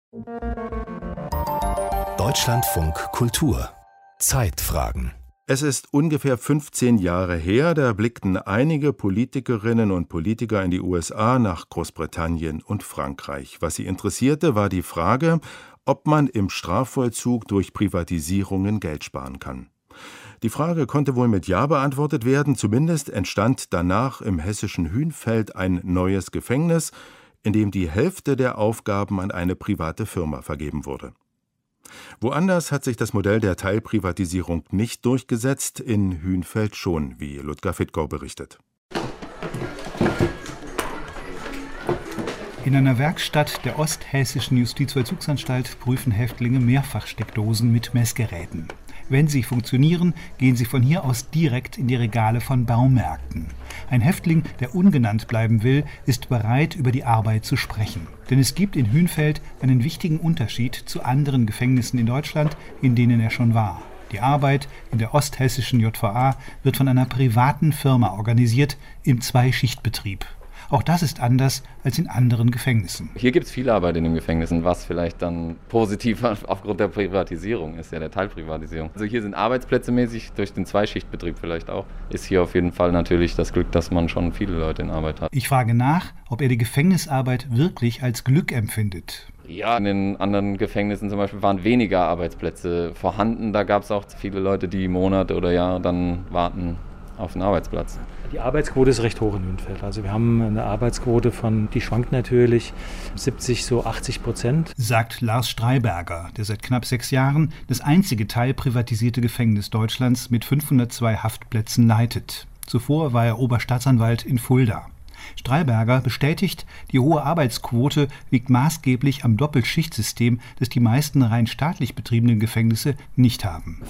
Deutschlandfunk Kultur Zeitfragen. Es ist ungefähr 15 Jahre her, da blickten einige Politikerinnen und Politiker in die USA, nach Großbritannien und Frankreich. Was sie interessierte, war die Frage, ob man im Strafvollzug durch Privatisierungen Geld sparen kann. Die Frage konnte wohl mit Ja beantwortet werden, zumindest entstand danach im hessischen Hünfeld ein neues Gefängnis, in dem die Hälfte der Aufgaben an eine private Firma vergeben wurde. Woanders hat sich das Modell der Teilprivatisierung nicht durchgesetzt, in Hünfeld schon, wie Ludger Fittkau berichtet. In einer Werkstatt der Osthessischen Justizvollzugsanstalt prüfen Häftlinge Mehrfachsteckdosen mit Messgeräten. Wenn sie funktionieren, gehen sie von hier aus direkt in die Regale von Baumärkten. Ein Häftling, der ungenannt bleiben will, ist bereit, über die Arbeit zu sprechen. Denn es gibt in Hünfeld einen wichtigen Unterschied zu anderen Gefängnissen in Deutschland, in denen er schon war. Die Arbeit in der osthessischen JVA wird von einer privaten Firma organisiert, im Zweischichtbetrieb. Auch das ist anders als in anderen Gefängnissen. Hier gibt es viel Arbeit in den Gefängnissen, was vielleicht dann positiv aufgrund der Privatisierung ist, ja, der Teilprivatisierung. Also hier sind Arbeitsplätze mäßig, durch den Zweischichtbetrieb vielleicht auch, ist hier auf jeden Fall natürlich das Glück, dass man schon viele Leute in Arbeit hat. Ich frage nach, ob er die Gefängnisarbeit wirklich als Glück empfindet. Ja, in den anderen Gefängnissen zum Beispiel waren weniger Arbeitsplätze vorhanden. Da gab es auch viele Leute, die Monate oder Jahre dann warten auf einen Arbeitsplatz. Die Arbeitsquote ist recht hoch in Hünfeld. Also wir haben eine Arbeitsquote die schwankt natürlich 70, so 80%. Sagt Lars Streiberger, der seit knapp 6 Jahren das einzige teilprivatisierte Gefängnis Deutschlands mit 502 Haftplätzen leitet. Zuvor war er Oberstaatsanwalt in Fulda. Streiberger bestätigt, die hohe Arbeitsquote liegt maßgeblich am Doppelschichtsystem, das die meisten rein staatlich betriebenen Gefängnisse nicht haben.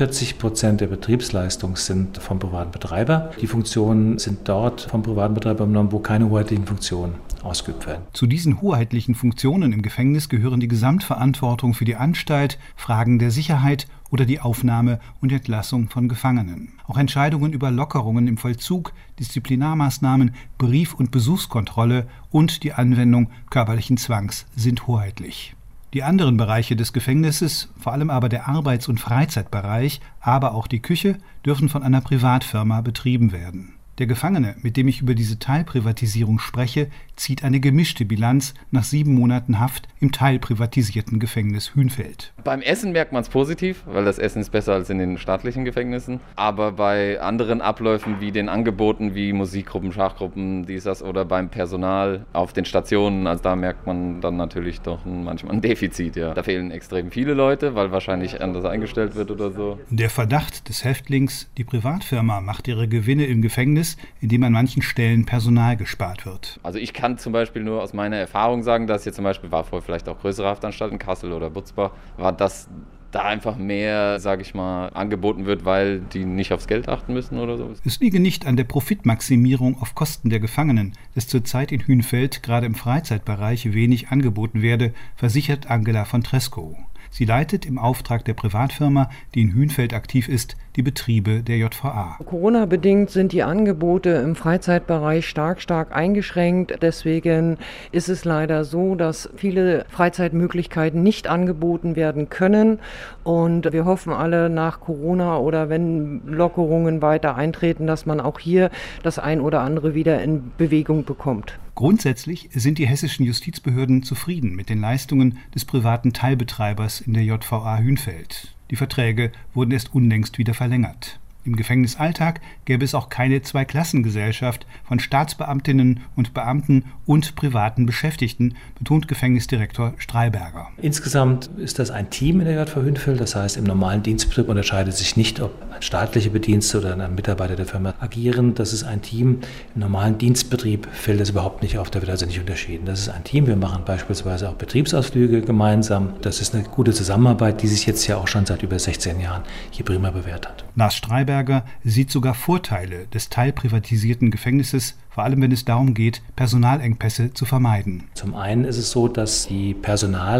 45% der Betriebsleistung sind vom privaten Betreiber. Die Funktionen sind dort vom privaten Betreiber übernommen, wo keine hoheitlichen Funktionen ausgeübt werden. Zu diesen hoheitlichen Funktionen im Gefängnis gehören die Gesamtverantwortung für die Anstalt, Fragen der Sicherheit oder die Aufnahme und Entlassung von Gefangenen. Auch Entscheidungen über Lockerungen im Vollzug, Disziplinarmaßnahmen, Brief- und Besuchskontrolle und die Anwendung körperlichen Zwangs sind hoheitlich. Die anderen Bereiche des Gefängnisses, vor allem aber der Arbeits- und Freizeitbereich, aber auch die Küche, dürfen von einer Privatfirma betrieben werden. Der Gefangene, mit dem ich über diese Teilprivatisierung spreche, zieht eine gemischte Bilanz nach 7 Monaten Haft im teilprivatisierten Gefängnis Hünfeld. Beim Essen merkt man es positiv, weil das Essen ist besser als in den staatlichen Gefängnissen. Aber bei anderen Abläufen wie den Angeboten, wie Musikgruppen, Schachgruppen, das oder beim Personal auf den Stationen, also da merkt man dann natürlich doch manchmal ein Defizit. Ja. Da fehlen extrem viele Leute, weil wahrscheinlich anders eingestellt wird oder so. Der Verdacht des Häftlings, die Privatfirma macht ihre Gewinne im Gefängnis, indem an manchen Stellen Personal gespart wird. Also ich kann zum Beispiel nur aus meiner Erfahrung sagen, dass jetzt zum Beispiel war vorher vielleicht auch größere Haftanstalten, Kassel oder Butzbach, war das da einfach mehr, sage ich mal, angeboten wird, weil die nicht aufs Geld achten müssen oder so. Es liege nicht an der Profitmaximierung auf Kosten der Gefangenen, dass zurzeit in Hünfeld gerade im Freizeitbereich wenig angeboten werde, versichert Angela von Trescow. Sie leitet im Auftrag der Privatfirma, die in Hünfeld aktiv ist, die Betriebe der JVA. Corona-bedingt sind die Angebote im Freizeitbereich stark eingeschränkt. Deswegen ist es leider so, dass viele Freizeitmöglichkeiten nicht angeboten werden können. Und wir hoffen alle nach Corona oder wenn Lockerungen weiter eintreten, dass man auch hier das ein oder andere wieder in Bewegung bekommt. Grundsätzlich sind die hessischen Justizbehörden zufrieden mit den Leistungen des privaten Teilbetreibers in der JVA Hünfeld. Die Verträge wurden erst unlängst wieder verlängert. Im Gefängnisalltag gäbe es auch keine Zweiklassengesellschaft von Staatsbeamtinnen und Beamten und privaten Beschäftigten, betont Gefängnisdirektor Streiberger. Insgesamt ist das ein Team in der JVA Hünfeld. Das heißt, im normalen Dienstbetrieb unterscheidet sich nicht, ob ein staatlicher Bediensteter oder ein Mitarbeiter der Firma agieren. Das ist ein Team. Im normalen Dienstbetrieb fällt es überhaupt nicht auf, da wird also nicht unterschieden. Das ist ein Team. Wir machen beispielsweise auch Betriebsausflüge gemeinsam. Das ist eine gute Zusammenarbeit, die sich jetzt ja auch schon seit über 16 Jahren hier prima bewährt hat. Lars Streiberger sieht sogar Vorteile des teilprivatisierten Gefängnisses, vor allem wenn es darum geht, Personalengpässe zu vermeiden. Zum einen ist es so, dass die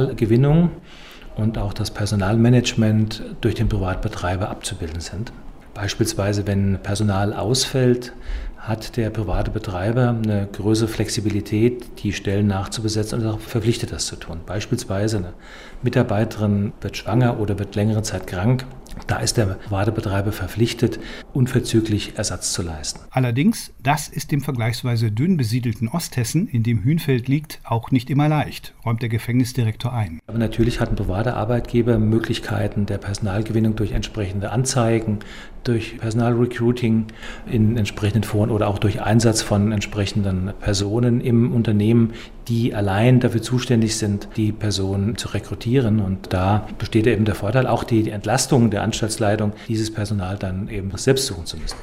Personalgewinnung und auch das Personalmanagement durch den Privatbetreiber abzubilden sind. Beispielsweise, wenn Personal ausfällt, hat der private Betreiber eine größere Flexibilität, die Stellen nachzubesetzen und ist auch verpflichtet, das zu tun. Beispielsweise eine Mitarbeiterin wird schwanger oder wird längere Zeit krank. Da ist der private Betreiber verpflichtet, unverzüglich Ersatz zu leisten. Allerdings, das ist dem vergleichsweise dünn besiedelten Osthessen, in dem Hünfeld liegt, auch nicht immer leicht, räumt der Gefängnisdirektor ein. Aber natürlich hat ein privater Arbeitgeber Möglichkeiten der Personalgewinnung durch entsprechende Anzeigen, durch Personalrecruiting in entsprechenden Foren oder auch durch Einsatz von entsprechenden Personen im Unternehmen, die allein dafür zuständig sind, die Personen zu rekrutieren. Und da besteht eben der Vorteil, auch die Entlastung der Anstaltsleitung, dieses Personal dann eben selbst suchen zu müssen.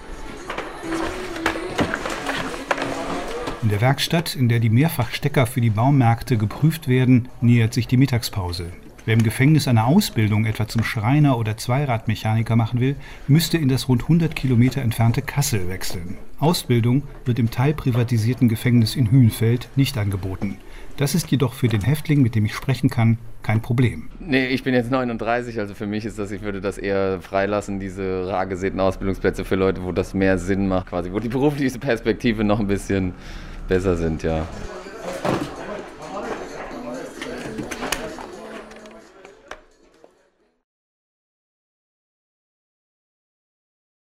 In der Werkstatt, in der die Mehrfachstecker für die Baumärkte geprüft werden, nähert sich die Mittagspause. Wer im Gefängnis eine Ausbildung etwa zum Schreiner oder Zweiradmechaniker machen will, müsste in das rund 100 Kilometer entfernte Kassel wechseln. Ausbildung wird im teilprivatisierten Gefängnis in Hünfeld nicht angeboten. Das ist jedoch für den Häftling, mit dem ich sprechen kann, kein Problem. Nee, ich bin jetzt 39, also für mich ist das, ich würde das eher freilassen, diese rar gesäten Ausbildungsplätze für Leute, wo das mehr Sinn macht, quasi, wo die berufliche Perspektive noch ein bisschen besser sind, ja.